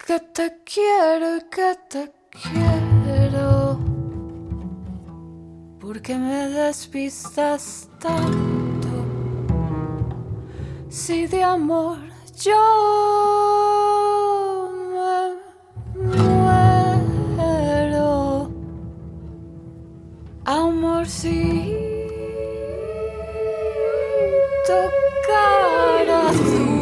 Que te quiero y que te quiero. ¿Por qué me despistas tanto? Si de amor yo me muero. Amorcito, cara azul.